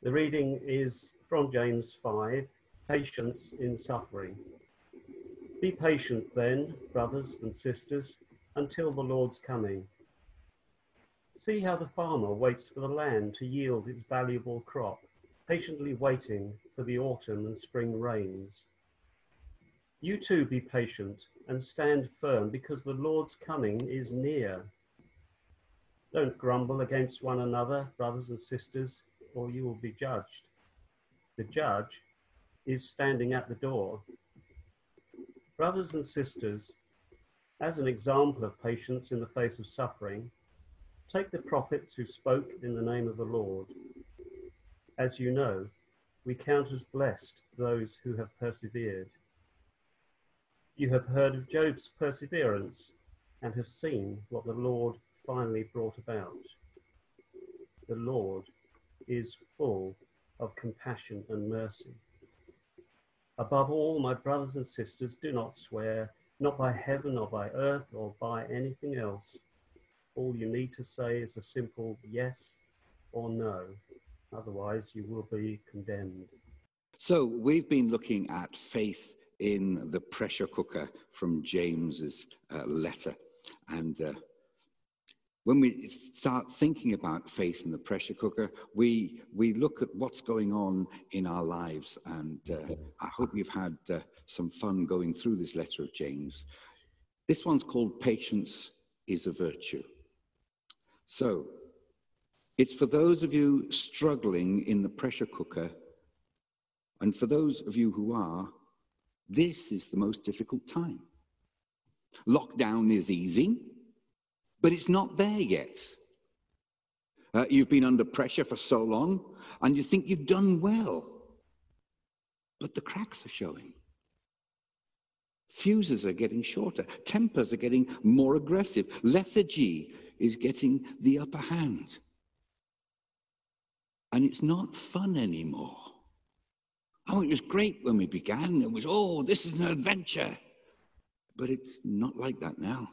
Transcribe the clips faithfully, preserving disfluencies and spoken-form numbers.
The reading is from James five, patience in suffering. Be patient then, brothers and sisters, until the Lord's coming. See how the farmer waits for the land to yield its valuable crop, patiently waiting for the autumn and spring rains. You too be patient and stand firm, because the Lord's coming is near. Don't grumble against one another, brothers and sisters, or you will be judged. The judge is standing at the door. Brothers and sisters, as an example of patience in the face of suffering, take the prophets who spoke in the name of the Lord. As you know, we count as blessed those who have persevered. You have heard of Job's perseverance and have seen what the Lord finally brought about. The Lord is full of compassion and mercy. Above all, my brothers and sisters, do not swear, not by heaven or by earth or by anything else. All you need to say is a simple yes or no. Otherwise, you will be condemned. So we've been looking at faith in the pressure cooker from James's uh, letter. And uh, when we start thinking about faith in the pressure cooker, we we look at what's going on in our lives. And uh, I hope you've had uh, some fun going through this letter of James. This one's called Patience is a Virtue. So it's for those of you struggling in the pressure cooker, and for those of you who are, this is the most difficult time. Lockdown is easy, but it's not there yet. Uh, you've been under pressure for so long, and you think you've done well, but the cracks are showing. Fuses are getting shorter. Tempers are getting more aggressive. Lethargy is getting the upper hand. And it's not fun anymore. Oh, it was great when we began. It was, oh, this is an adventure. But it's not like that now.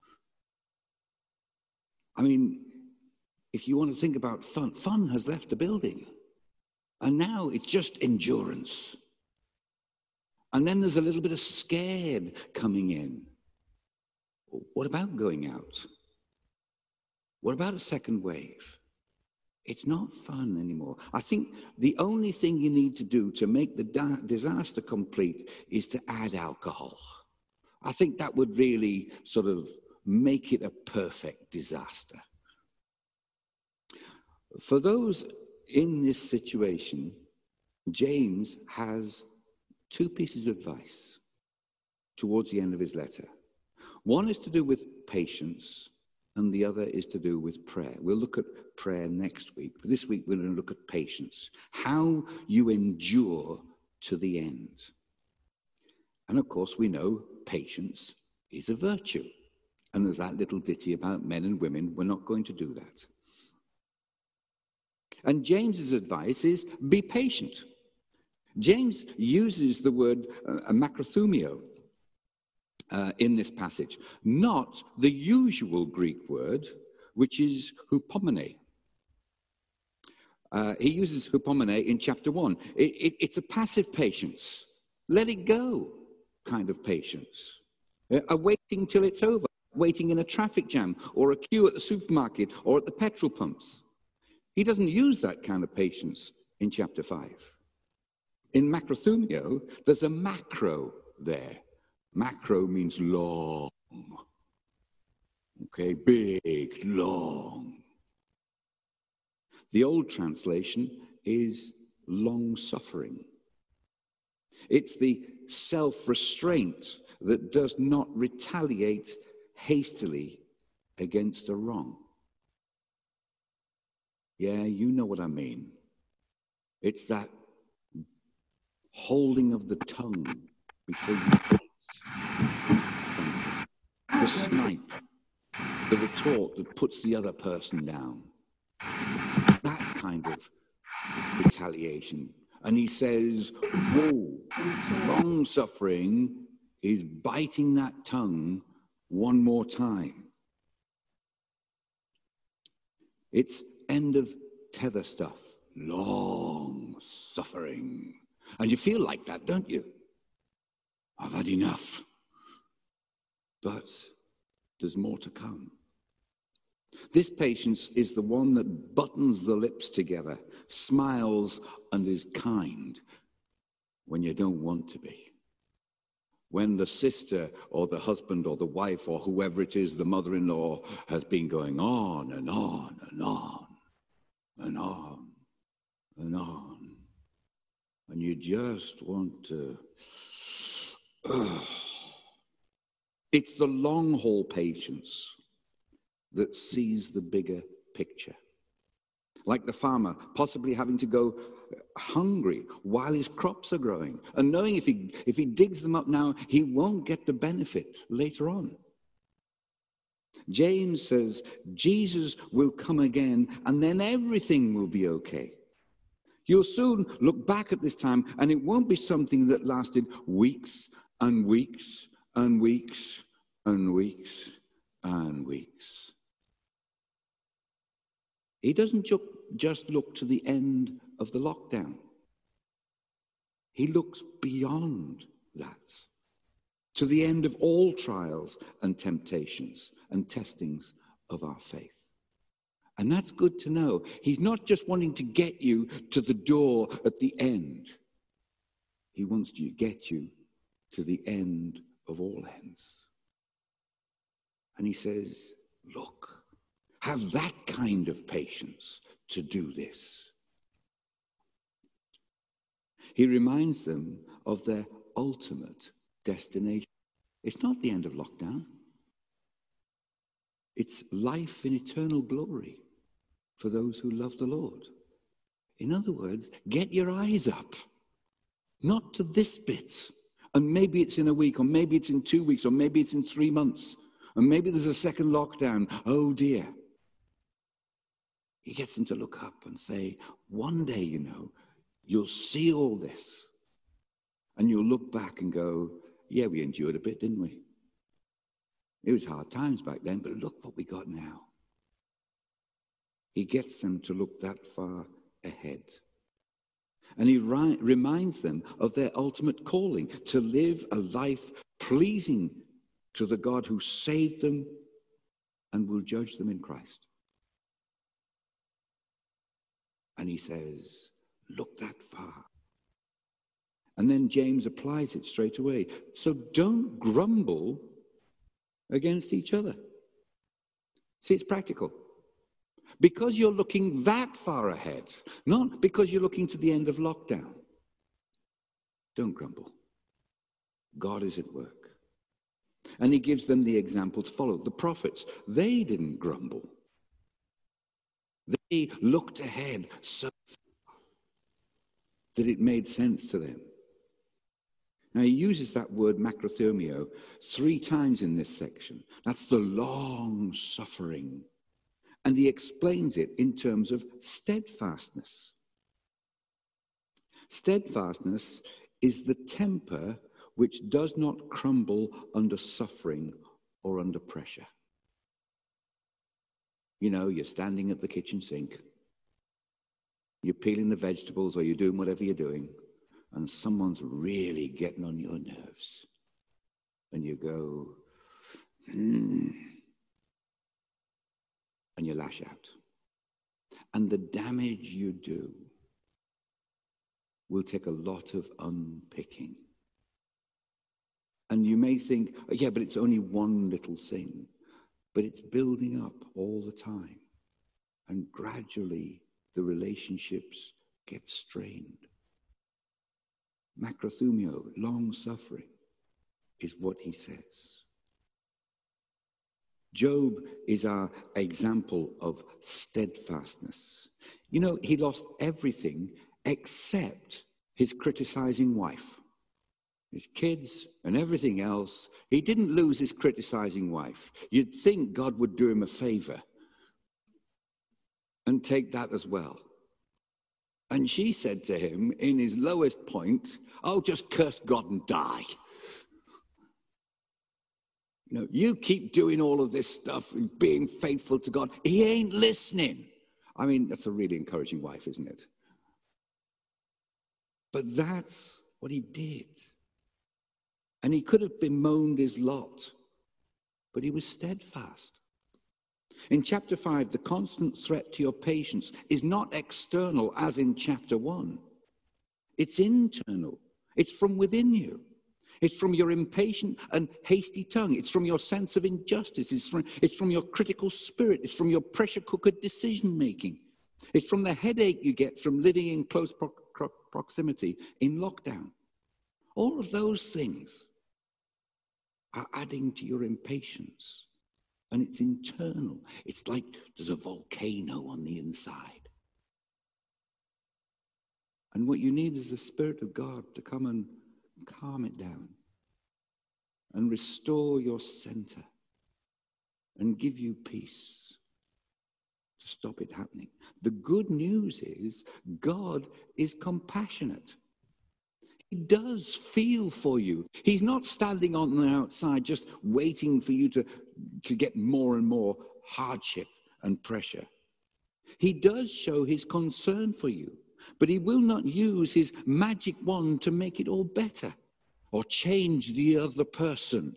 I mean, if you want to think about fun, fun has left the building. And now it's just endurance. And then there's a little bit of scared coming in. What about going out? What about a second wave? It's not fun anymore. I think the only thing you need to do to make the da- disaster complete is to add alcohol. I think that would really sort of make it a perfect disaster. For those in this situation, James has two pieces of advice towards the end of his letter. One is to do with patience, and the other is to do with prayer. We'll look at prayer next week, but this week we're going to look at patience, how you endure to the end. And of course, we know patience is a virtue. And there's that little ditty about men and women. We're not going to do that. And James's advice is be patient. James uses the word uh, macrothumio uh, in this passage, not the usual Greek word, which is hupomene. Uh, he uses hupomene in chapter one. It, it, it's a passive patience, let it go kind of patience, uh, a waiting till it's over, waiting in a traffic jam or a queue at the supermarket or at the petrol pumps. He doesn't use that kind of patience in chapter five. In macrothumio, there's a macro there. Macro means long. Okay, big, long. The old translation is long-suffering. It's the self-restraint that does not retaliate hastily against a wrong. Yeah, you know what I mean. It's that holding of the tongue before you hit the snipe, the retort that puts the other person down. That kind of retaliation. And he says, whoa, long suffering is biting that tongue one more time. It's end of tether stuff. Long. suffering. And you feel like that, don't you? I've had enough. But there's more to come. This patience is the one that buttons the lips together, smiles, and is kind when you don't want to be. When the sister or the husband or the wife or whoever it is, the mother-in-law, has been going on and on and on and on and on. And you just want to... Ugh. It's the long-haul patience that sees the bigger picture. Like the farmer possibly having to go hungry while his crops are growing, and knowing if he, if he digs them up now, he won't get the benefit later on. James says Jesus will come again, and then everything will be okay. You'll soon look back at this time, and it won't be something that lasted weeks and weeks and weeks and weeks and weeks. He doesn't ju- just look to the end of the lockdown. He looks beyond that, to the end of all trials and temptations and testings of our faith. And that's good to know. He's not just wanting to get you to the door at the end. He wants to get you to the end of all ends. And he says, look, have that kind of patience to do this. He reminds them of their ultimate destination. It's not the end of lockdown. It's life in eternal glory for those who love the Lord. In other words, get your eyes up, not to this bit. And maybe it's in a week, or maybe it's in two weeks, or maybe it's in three months, and maybe there's a second lockdown. Oh dear. He gets them to look up and say, one day, you know, you'll see all this. And you'll look back and go, yeah, we endured a bit, didn't we? It was hard times back then, but look what we got now. He gets them to look that far ahead. And he ri- reminds them of their ultimate calling, to live a life pleasing to the God who saved them and will judge them in Christ. And he says, look that far. And then James applies it straight away. So don't grumble against each other. See, it's practical. Because you're looking that far ahead, not because you're looking to the end of lockdown. Don't grumble. God is at work. And he gives them the example to follow. The prophets, they didn't grumble. They looked ahead so that it made sense to them. Now, he uses that word macrothumio three times in this section. That's the long suffering. And he explains it in terms of steadfastness. Steadfastness is the temper which does not crumble under suffering or under pressure. You know, you're standing at the kitchen sink, you're peeling the vegetables, or you're doing whatever you're doing, and someone's really getting on your nerves. And you go, hmm, and you lash out. And the damage you do will take a lot of unpicking. And you may think, yeah, but it's only one little thing. But it's building up all the time. And gradually the relationships get strained. Macrothumio, long suffering, is what he says. Job is our example of steadfastness. You know, he lost everything except his criticizing wife. His kids and everything else. He didn't lose his criticizing wife. You'd think God would do him a favor and take that as well. And she said to him in his lowest point, oh, just curse God and die. You know, you keep doing all of this stuff and being faithful to God. He ain't listening. I mean, that's a really encouraging wife, isn't it? But that's what he did. And he could have bemoaned his lot, but he was steadfast. In chapter five, the constant threat to your patience is not external as in chapter one. It's internal. It's from within you. It's from your impatient and hasty tongue. It's from your sense of injustice. It's from, it's from your critical spirit. It's from your pressure cooker decision making. It's from the headache you get from living in close pro- pro- proximity in lockdown. All of those things are adding to your impatience. And it's internal. It's like there's a volcano on the inside. And what you need is the Spirit of God to come and calm it down and restore your center and give you peace to stop it happening. The good news is God is compassionate. He does feel for you. He's not standing on the outside just waiting for you to, to get more and more hardship and pressure. He does show his concern for you, but he will not use his magic wand to make it all better or change the other person.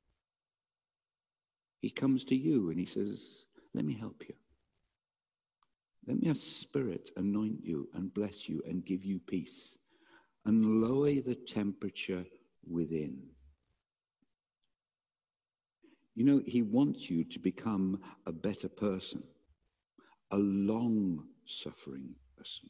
He comes to you and he says, let me help you. Let my Spirit anoint you and bless you and give you peace and lower the temperature within. You know, he wants you to become a better person, a long-suffering person,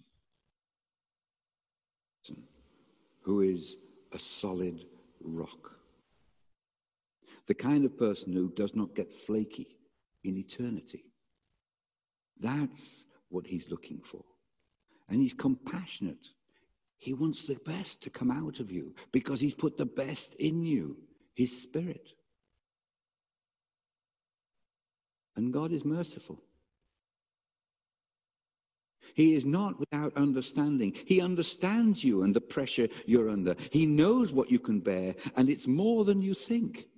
who is a solid rock. The kind of person who does not get flaky in eternity. That's what he's looking for. And he's compassionate. He wants the best to come out of you because he's put the best in you, his Spirit. And God is merciful. He is not without understanding. He understands you and the pressure you're under. He knows what you can bear, and it's more than you think.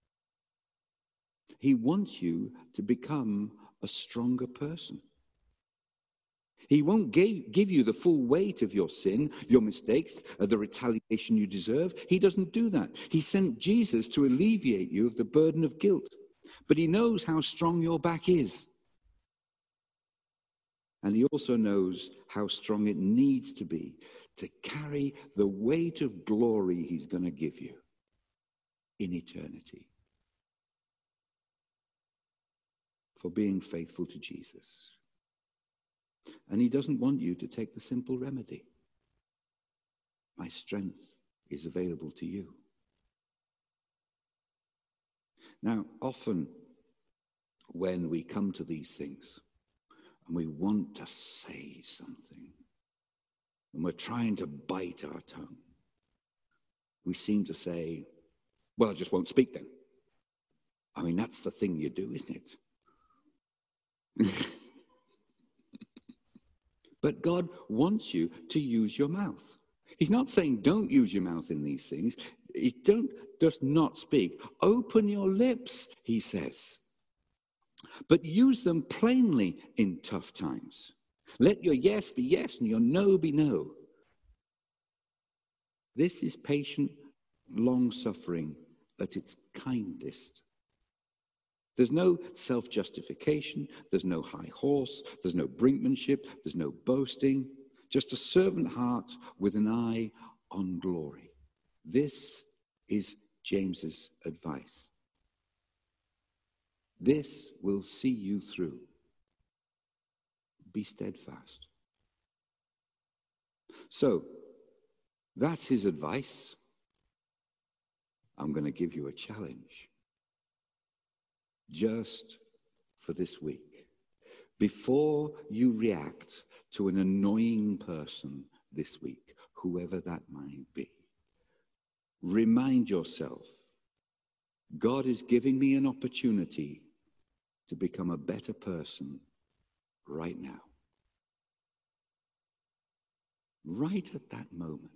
He wants you to become a stronger person. He won't give, give you the full weight of your sin, your mistakes, uh, the retaliation you deserve. He doesn't do that. He sent Jesus to alleviate you of the burden of guilt. But he knows how strong your back is. And he also knows how strong it needs to be to carry the weight of glory he's going to give you in eternity for being faithful to Jesus. And he doesn't want you to take the simple remedy. My strength is available to you. Now, often when we come to these things and we want to say something and we're trying to bite our tongue, we seem to say, well, I just won't speak then. I mean, that's the thing you do, isn't it? But God wants you to use your mouth. He's not saying don't use your mouth in these things. He don't just not speak. Open your lips, he says. But use them plainly in tough times. Let your yes be yes and your no be no. This is patient, long-suffering at its kindest. There's no self-justification, there's no high horse, there's no brinkmanship, there's no boasting, just a servant heart with an eye on glory. This is James's advice. This will see you through. Be steadfast. So, that's his advice. I'm going to give you a challenge. Just for this week, before you react to an annoying person this week, whoever that might be, remind yourself, God is giving me an opportunity to become a better person right now. Right at that moment.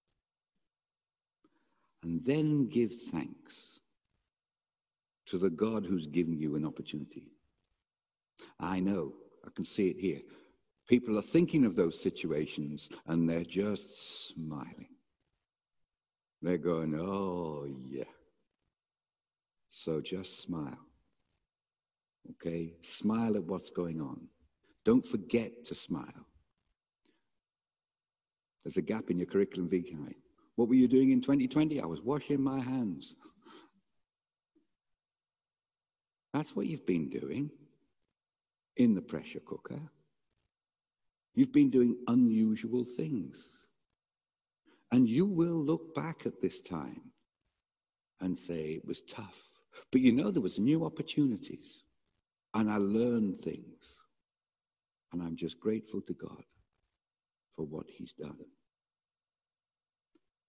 And then give thanks to the God who's given you an opportunity. I know, I can see it here. People are thinking of those situations and they're just smiling. They're going, oh, yeah. So just smile. Okay? Smile at what's going on. Don't forget to smile. There's a gap in your curriculum vitae. What were you doing in twenty twenty? I was washing my hands. That's what you've been doing in the pressure cooker. You've been doing unusual things. And you will look back at this time and say, it was tough. But you know, there was new opportunities. And I learned things. And I'm just grateful to God for what he's done.